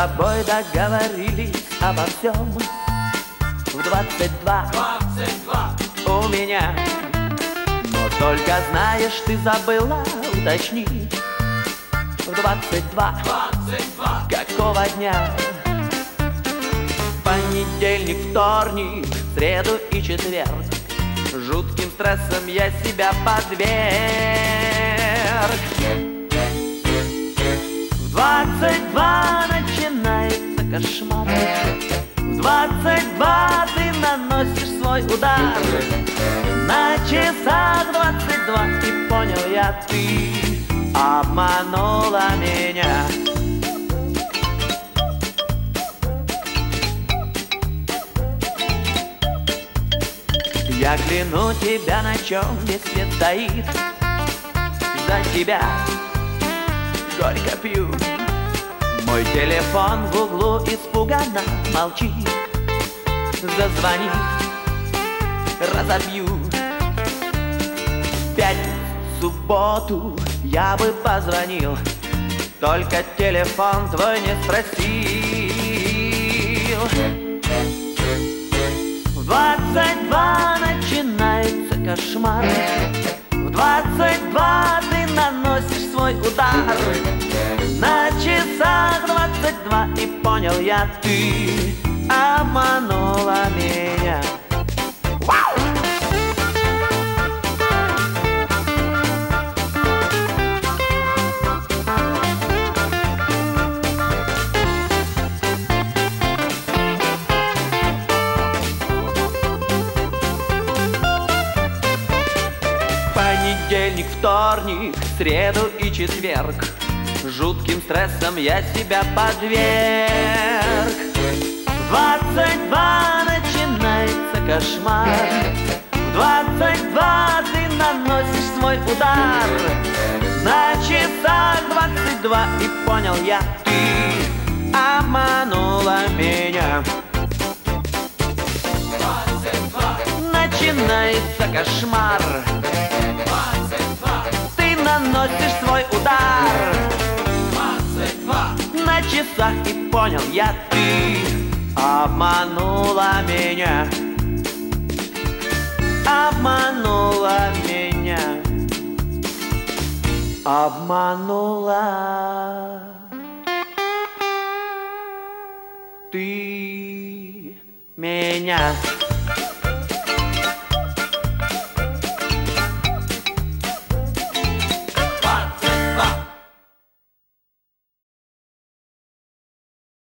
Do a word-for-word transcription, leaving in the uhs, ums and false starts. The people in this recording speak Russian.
тобой договорились обо всем. В двадцать два, двадцать два у меня. Но только знаешь, ты забыла уточнить. В двадцать два, двадцать два какого дня? Понедельник, вторник, среду и четверг. Жутким стрессом я себя подверг. В двадцать два начинается кошмар. В двадцать два ты наносишь свой удар. На часах двадцать два, и понял я, ты обманула меня. Я кляну тебя, на чем весь свет стоит. За тебя горько пью. Мой телефон в углу испуганно молчит. Зазвонит, разобью. В пятницу, субботу я бы позвонил, только телефон твой не спросил. В двадцать два начинается кошмар. В двадцать два ты наносишь свой удар. На часах двадцать два, и понял я, ты обманула меня. Понедельник, вторник, среду и четверг. Жутким стрессом я себя подверг. В двадцать два начинается кошмар. В двадцать два ты наносишь свой удар. На часах двадцать два, и понял я, ты обманула меня. двадцать два Начинается кошмар. двадцать два Ты наносишь свой удар. двадцать два На часах, и понял я, ты обманула меня. Обманула меня. Обманула ты меня.